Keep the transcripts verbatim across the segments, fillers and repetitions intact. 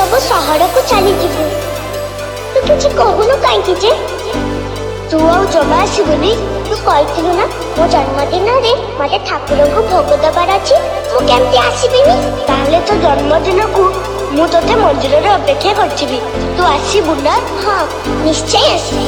सब सहर को चली जीवु तू किसी कहूनु कहीं जे तू आउ जमा आसबुनी तू कहथिलु ना मो जन्मदिन रे मते ठाकुर को भोग दबार अछि मु केमती आसीबिनी ताले तो जन्मदिन को मु तोते मंदिर रे अपेक्षा करछिबी तू आसीबु ना हां निश्चय आसी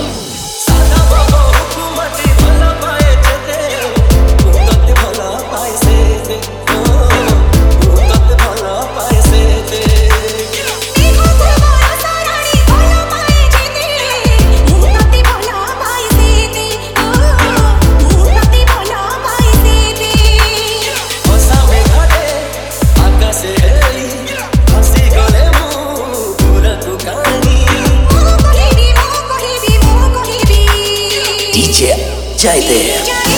Jai there.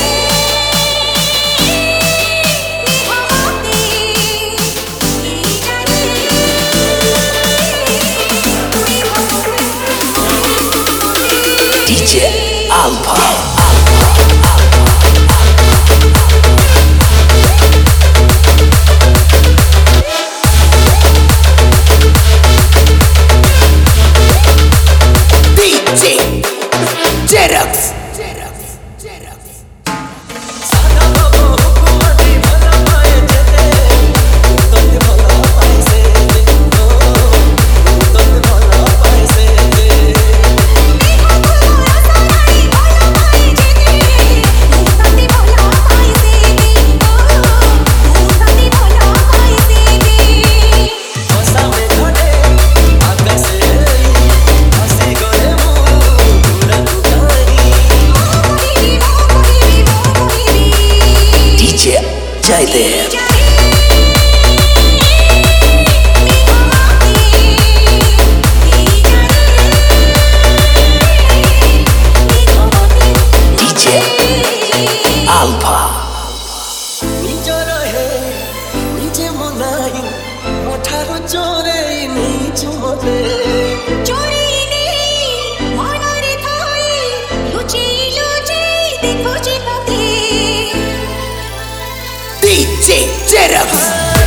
D J Alpha. D J Jerox. Jai there. D J Alpha. D J Jerox.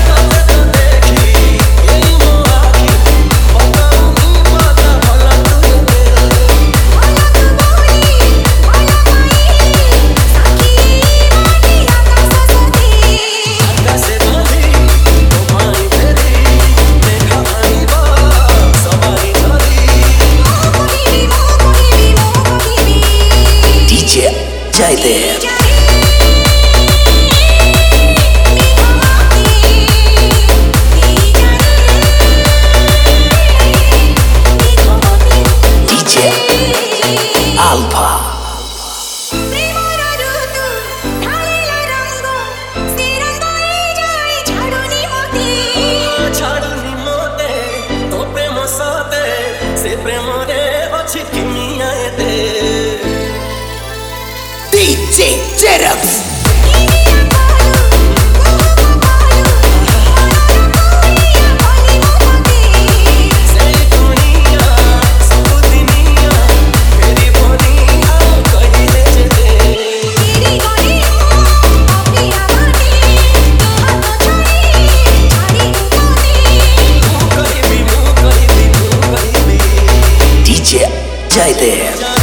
D J Jai there. Alpha. D J Jerox. D J Jai there.